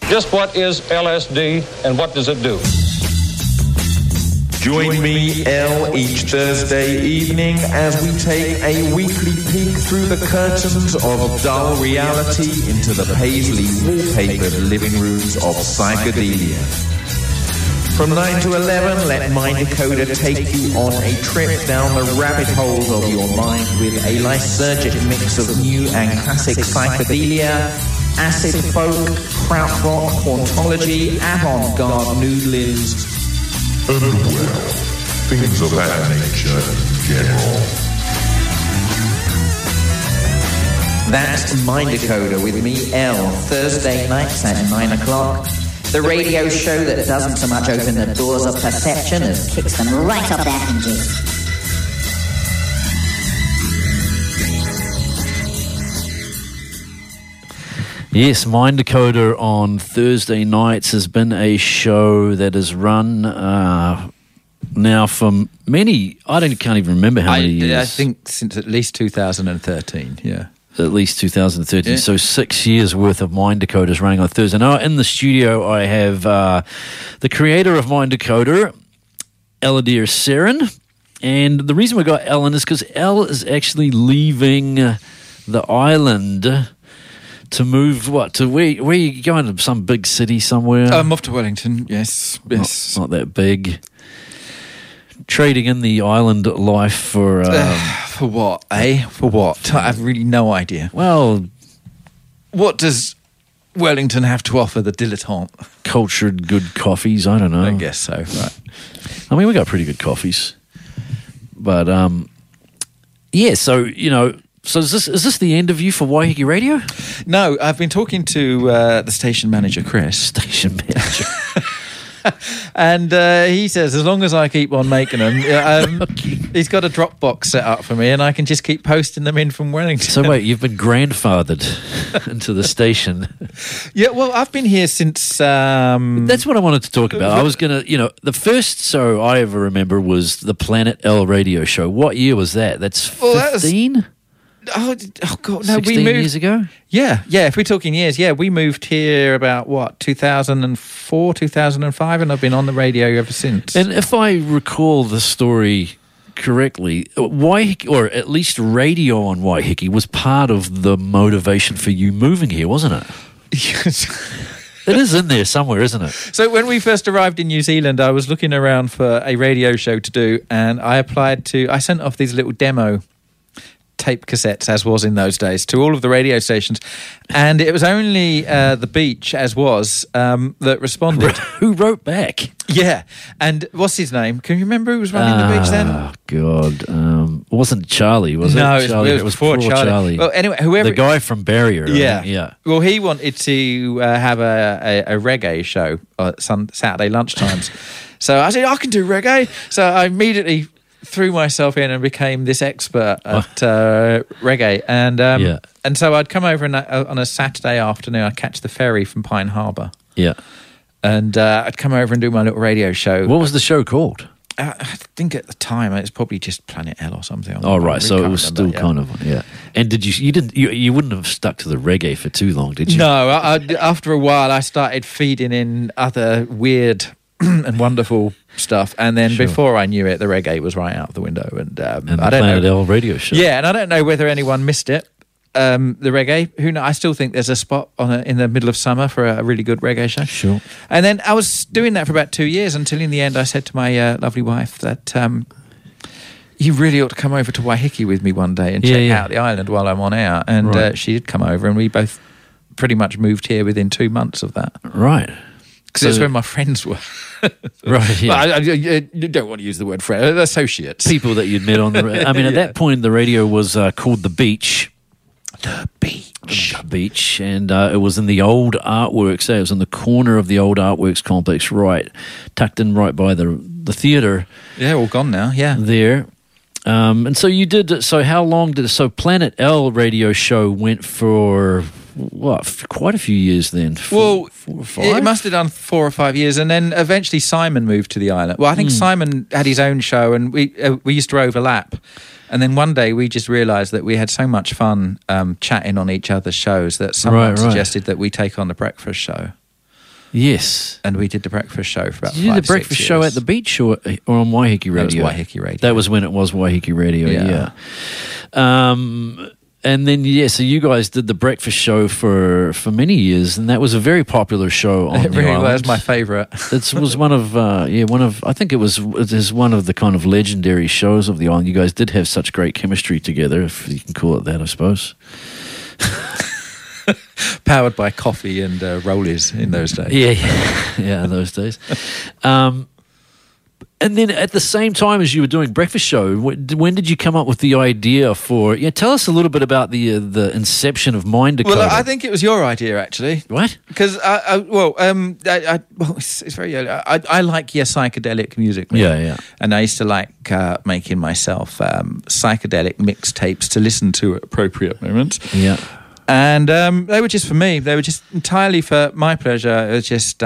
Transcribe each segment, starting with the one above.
Just what is LSD and what does it do? Join me, L, each Thursday evening as we take a weekly peek through the curtains of dull reality into the paisley wallpapered living rooms of psychedelia. From 9 to 11, let Mind Decoder take you on a trip down the rabbit holes of your mind with a lysergic mix of new and classic psychedelia, acid folk, krautrock, hauntology, avant-garde noodlings, and well, things of that nature in general. That's Mind Decoder with me, L, Thursday nights at 9 o'clock. The radio show that doesn't so much open the doors of perception as kicks them right off their hinges. Yes, Mind Decoder on Thursday nights has been a show that has run now for many, can't even remember how many years. I think since at least 2013, yeah. At least 2013, yeah. So 6 years worth of Mind Decoders running on Thursday. Now in the studio I have the creator of Mind Decoder, Elodie Seren, and the reason we got Ellen is because Elle is actually leaving the island to move, to where are you going, to some big city somewhere? I'm off to Wellington, yes. Not that big. Trading in the island life for... for what, eh? For what? I have really no idea. Well... What does Wellington have to offer the dilettante? Cultured good coffees, I don't know. I guess so, right. I mean, we got pretty good coffees. But, yeah, so, so is this the end of you for Waiheke Radio? No, I've been talking to the station manager, Chris. Station manager. And he says, as long as I keep on making them, he's got a Dropbox set up for me and I can just keep posting them in from Wellington. So wait, you've been grandfathered into the station. Yeah, well, I've been here since... That's what I wanted to talk about. I was going to, the first show I ever remember was the Planet L radio show. What year was that? That's 15? Oh God! No, 16 we moved years ago. Yeah. If we're talking years, we moved here about 2004, 2005, and I've been on the radio ever since. And if I recall the story correctly, Waiheke, or at least radio on Waiheke, was part of the motivation for you moving here, wasn't it? It is in there somewhere, isn't it? So when we first arrived in New Zealand, I was looking around for a radio show to do, and I sent off these little demo tape cassettes, as was in those days, to all of the radio stations, and it was only the Beach, as was, that responded. Who wrote back? Yeah, and what's his name? Can you remember who was running the Beach then? Oh God, it wasn't Charlie, was it? No, Charlie. it was before Charlie. Well, anyway, whoever the guy from Barrier. Yeah. Well, he wanted to have a reggae show at Saturday lunchtimes, so I said I can do reggae. So I immediately threw myself in and became this expert at reggae, and so I'd come over on a Saturday afternoon. I'd catch the ferry from Pine Harbour, and I'd come over and do my little radio show. What was the show called? I think at the time it was probably just Planet L or something. Oh right, so it was still kind of And did you wouldn't have stuck to the reggae for too long, did you? No, after a while I started feeding in other weird and wonderful stuff, and then before I knew it, the reggae was right out the window. And I don't know, L radio show. Yeah, and I don't know whether anyone missed it. The reggae, who knows? I still think there's a spot in the middle of summer for a really good reggae show. Sure. And then I was doing that for about 2 years until in the end I said to my lovely wife that you really ought to come over to Waiheke with me one day and check out the island while I'm on air. And she did come over, and we both pretty much moved here within 2 months of that. Right. Because it's where my friends were. Right, yeah. I don't want to use the word friend, associates. People that you'd met on the... I mean, at that point, the radio was called The Beach. The Beach. And it was in the old artworks. It was in the corner of the old artworks complex, right, tucked in right by the theatre. Yeah, all gone now, yeah. There. And so you did... So how long did... So Planet L radio show went for... What, quite a few years then? Four or five? It must have done 4 or 5 years, and then eventually Simon moved to the island. Well, I think Simon had his own show, and we used to overlap. And then one day we just realised that we had so much fun chatting on each other's shows that someone suggested that we take on the breakfast show. Yes. and we did the breakfast show for about Did you do 5, the breakfast 6 show years. at the beach or on Waiheke Radio? That was Waiheke Radio. That was when it was Waiheke Radio, Yeah. And then, so you guys did the breakfast show for many years, and that was a very popular show on It the really island. was my favourite. It was one of I think it is one of the kind of legendary shows of the island. You guys did have such great chemistry together, if you can call it that, I suppose. Powered by coffee and rollies in those days. Yeah, in those days. And then at the same time as you were doing breakfast show, when did you come up with the idea for? Yeah, tell us a little bit about the inception of Mind Decoder. Well, I think it was your idea, actually. What? Because, it's very early. I like psychedelic music. Yeah. And I used to like making myself psychedelic mixtapes to listen to at appropriate moments. Yeah. And they were just for me. They were just entirely for my pleasure. It was just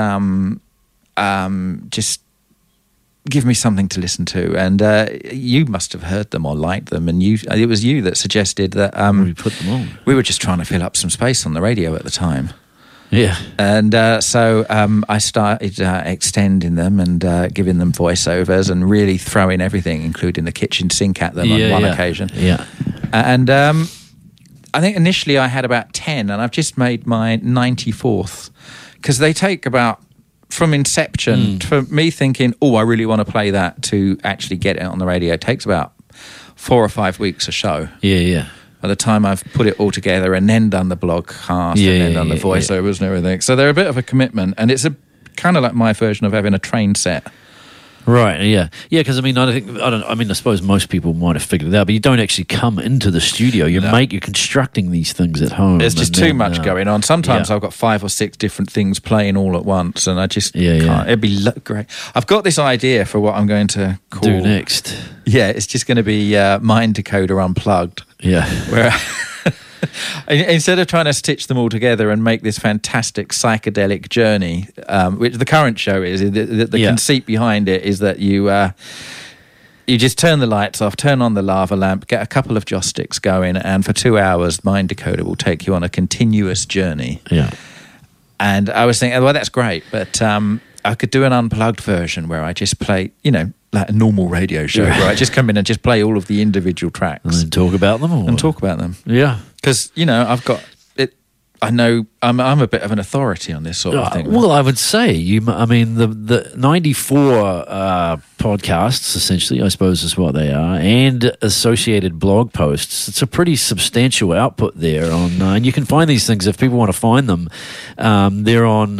give me something to listen to. And you must have heard them or liked them. And it was you that suggested that We put them on. we were just trying to fill up some space on the radio at the time. Yeah. And so I started extending them and giving them voiceovers and really throwing everything, including the kitchen sink at them on one occasion. Yeah. And I think initially I had about 10, and I've just made my 94th, because they take about, from inception, for me thinking, I really want to play that, to actually get it on the radio, it takes about 4 or 5 weeks a show. Yeah. By the time I've put it all together and then done the blogcast and then done the voiceovers and everything. So they're a bit of a commitment, and it's a kind of like my version of having a train set. Right, yeah. Because I suppose most people might have figured it out, but you don't actually come into the studio. You're constructing these things at home. There's just too much going on. Sometimes I've got 5 or 6 different things playing all at once, and I just can't. It'd be great. I've got this idea for what I'm going to do next. Yeah, it's just going to be Mind Decoder Unplugged. Yeah. Where instead of trying to stitch them all together and make this fantastic psychedelic journey, which the current show is, the conceit behind it is that you just turn the lights off, turn on the lava lamp, get a couple of joss sticks going, and for 2 hours, Mind Decoder will take you on a continuous journey. Yeah. And I was thinking, well, that's great, but I could do an unplugged version where I just play, like a normal radio show, where I just come in and just play all of the individual tracks. And then talk about them? And talk about them. Yeah. Because, I've got it. I know I'm a bit of an authority on this sort of thing. Well, I would say the 94 podcasts, essentially, I suppose is what they are, and associated blog posts. It's a pretty substantial output there and you can find these things if people want to find them. They're on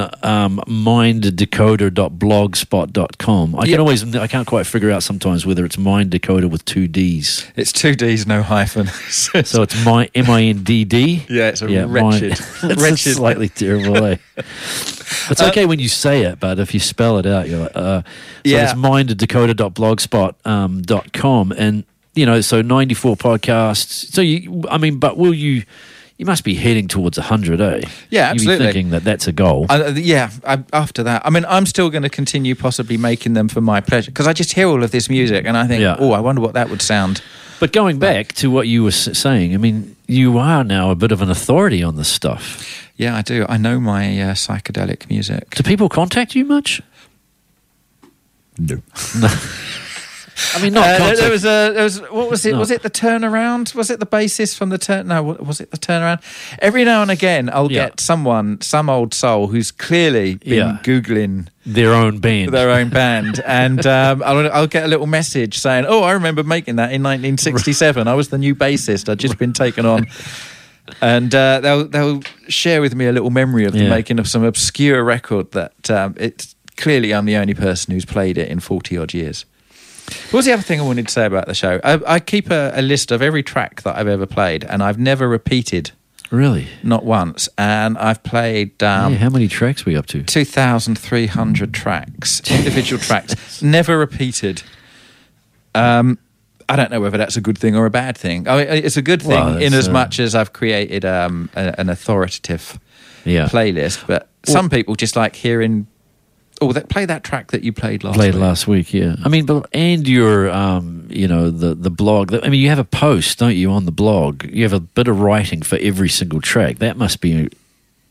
minddecoder.blogspot.com. I can't quite figure out sometimes whether it's Mind Decoder with 2 Ds. It's 2 Ds, no hyphen. So it's MINDD. Yeah, it's a wretched. It's slightly terrible, eh? It's okay when you say it, but if you spell it out, you're like, it's minddecoder.blogspot.com, and so 94 podcasts. So but will you must be heading towards 100, eh? Yeah, absolutely. You'd be thinking that's a goal. After that, I'm still going to continue possibly making them for my pleasure, because I just hear all of this music and I think, I wonder what that would sound. But going back to what you were saying, you are now a bit of an authority on this stuff. Yeah, I do. I know my psychedelic music. Do people contact you much? No. Not contact. There was what was it? No. Was it the Turnaround? Was it the bassist from the Turn? No, was it the Turnaround? Every now and again, I'll get some old soul who's clearly been Googling their own band, and I'll get a little message saying, I remember making that in 1967. I was the new bassist. I'd just been taken on. And they'll share with me a little memory of the making of some obscure record that it's clearly I'm the only person who's played it in 40 odd years. What was the other thing I wanted to say about the show? I keep a list of every track that I've ever played, and I've never repeated. Really? Not once. And I've played... how many tracks were you up to? 2,300 tracks, individual tracks, never repeated. I don't know whether that's a good thing or a bad thing. It's a good thing in as much as I've created an authoritative playlist, but some people just like hearing... play that track that you played last week. Yeah. And your, the blog. You have a post, don't you, on the blog? You have a bit of writing for every single track. That must be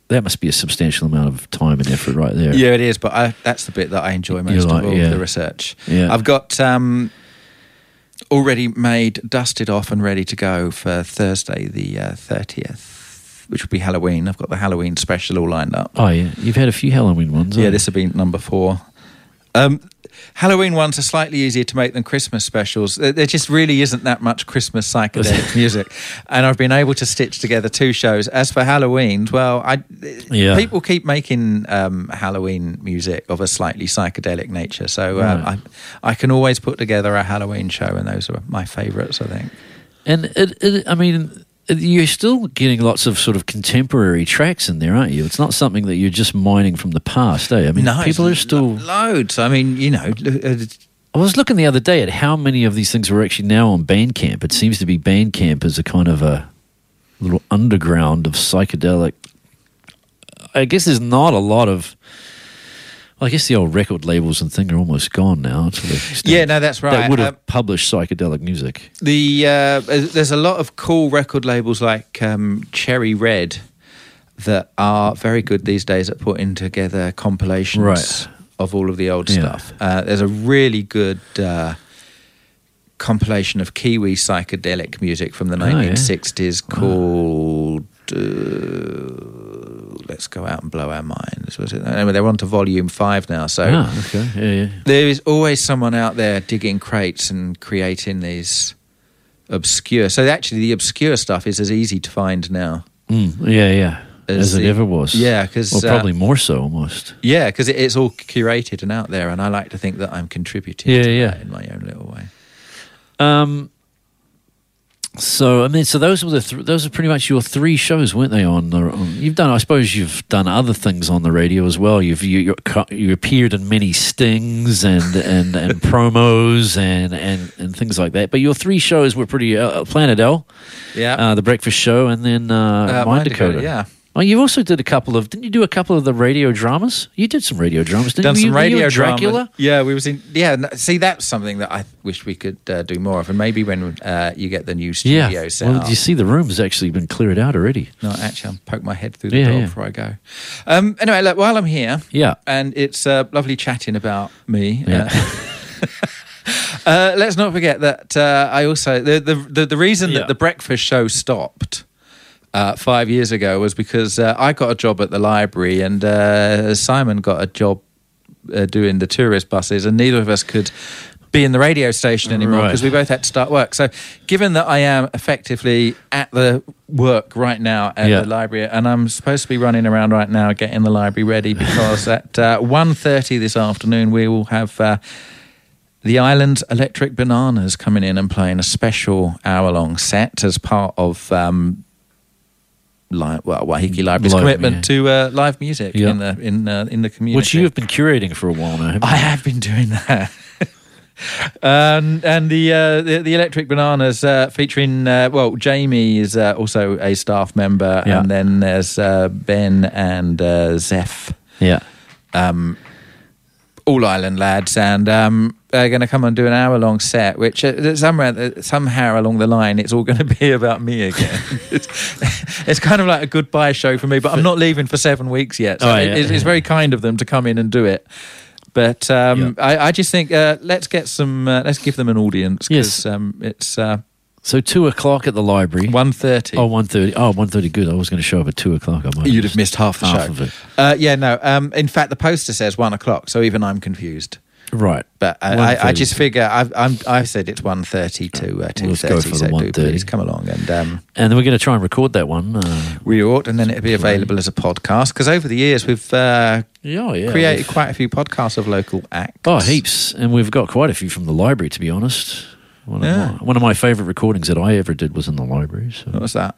that must be a substantial amount of time and effort right there. Yeah, it is, but that's the bit that I enjoy most of all, the research. Yeah. I've got already made, dusted off and ready to go for Thursday the 30th, which will be Halloween. I've got the Halloween special all lined up. Oh, yeah. You've had a few Halloween ones, Yeah, this will be number 4. Halloween ones are slightly easier to make than Christmas specials. There just really isn't that much Christmas psychedelic music, and I've been able to stitch together 2 shows. As for Halloween's, well, people keep making Halloween music of a slightly psychedelic nature, so I can always put together a Halloween show, and those are my favourites, I think. And I mean, you're still getting lots of sort of contemporary tracks in there, aren't you? It's not something that you're just mining from the past, eh? I mean, people are still... Loads. I mean, you know... I was looking the other day at how many of these things were actually now on Bandcamp. It seems to be Bandcamp as a kind of a little underground of psychedelic... I guess there's not a lot of... I guess the old record labels and thing are almost gone now. Yeah, no, that's right. That would have published psychedelic music. There's a lot of cool record labels like Cherry Red that are very good these days at putting together compilations of all of the old stuff. There's a really good compilation of Kiwi psychedelic music from the 1960s called... Let's Go Out and Blow Our Minds. Was it? Anyway, they're on to volume 5 now. So there is always someone out there digging crates and creating these obscure. So actually, the obscure stuff is as easy to find now. As it ever was. Yeah, because probably more so almost. Yeah, because it's all curated and out there, and I like to think that I'm contributing to that in my own little way. So I mean, those were those are pretty much your 3 shows, weren't they? You've done, I suppose, you've done other things on the radio as well. You appeared in many stings and promos and things like that. But your 3 shows were pretty Planet L, the Breakfast Show, and then Mind Decoder. Yeah. Oh, you also did didn't you do a couple of the radio dramas? You did some radio dramas, didn't you? Done some radio Dracula? drama. Yeah, we was in. Yeah, see, that's something that I wish we could do more of, and maybe when you get the new studio set up. Well, you see, the room has actually been cleared out already. No, actually, I'll poke my head through the door before I go. Anyway, look, while I'm here, and it's lovely chatting about me. Let's not forget that I also the reason that the Breakfast Show stopped 5 years ago was because I got a job at the library and Simon got a job doing the tourist buses, and neither of us could be in the radio station anymore because we both had to start work. So given that I am effectively at the work right now at the library, and I'm supposed to be running around right now getting the library ready, because at 1:30 this afternoon we will have the Island's Electric Bananas coming in and playing a special hour-long set as part of Waiheke Library's commitment to live music in the community, which you have been curating for a while now. I have been doing that. And the Electric Bananas featuring Jamie is also a staff member, and then there's Ben and Zeph. All Island lads, and they're going to come and do an hour-long set, which somehow along the line it's all going to be about me again. It's kind of like a goodbye show for me, but I'm not leaving for 7 weeks yet, so it's very kind of them to come in and do it. But I just think let's give them an audience, because it's... So 2:00 at the library. 1:30. Oh, 1:30. Oh, 1:30. Good. I was going to show up at 2:00. You'd have missed half the show. Of it. In fact, the poster says 1:00, so even I'm confused. Right. But I just figure I've said it's 1:30 to 2:30. Let's go for the 1:30. Please come along and then we're going to try and record that one. We ought, and then it'll be available as a podcast, because over the years we've created quite a few podcasts of local acts. Oh, heaps, and we've got quite a few from the library, to be honest. One of my favourite recordings that I ever did was in the library. So. What was that?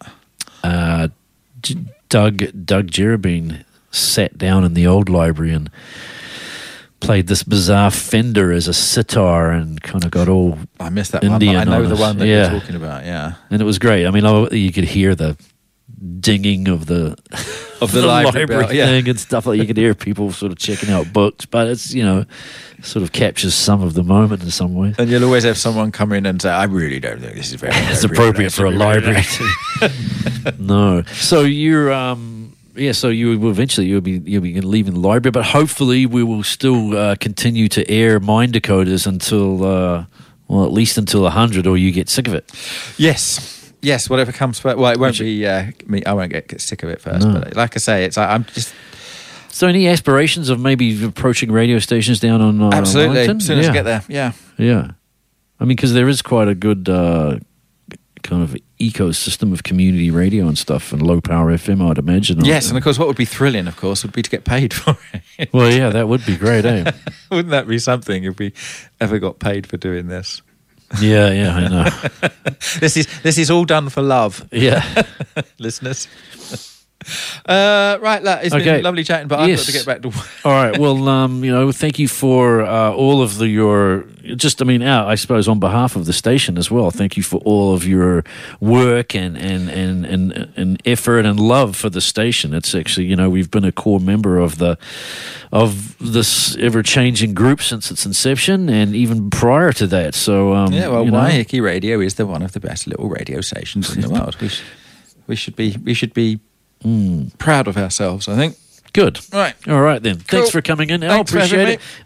Doug Jerubin sat down in the old library and played this bizarre Fender as a sitar and kind of got all I missed that Indian one. I know the us. one that you're talking about, And it was great. I mean, you could hear the dinging of the library thing and stuff. Like you could hear people sort of checking out books, but it's, sort of captures some of the moment in some way. And you'll always have someone come in and say, I really don't think this is very it's appropriate for a library. No. So you're So you will eventually you'll be leaving the library, but hopefully we will still continue to air Mind Decoders until at least until 100, or you get sick of it. Yes, whatever comes first. Well, it won't be me. I won't get sick of it first. No. But like I say, it's I'm just So, any aspirations of maybe approaching radio stations down on absolutely Wellington? as soon as I get there. Yeah. I mean, because there is quite a good kind of ecosystem of community radio and stuff, and low power FM, I'd imagine. Yes, and of course, what would be thrilling, of course, would be to get paid for it. Well, yeah, that would be great, eh? Wouldn't that be something if we ever got paid for doing this? Yeah, I know. This is all done for love. Yeah. Listeners. Right, it's been lovely chatting, but I've got to get back to work. All right, well, thank you for all of I suppose on behalf of the station as well, thank you for all of your work and effort and love for the station. It's actually, we've been a core member of this ever-changing group since its inception, and even prior to that. So, Waiheke Radio is one of the best little radio stations in the world. We should be proud of ourselves, I think. Good. Right. All right then. Cool. Thanks for coming in, Al. Thanks for having Appreciate it. me.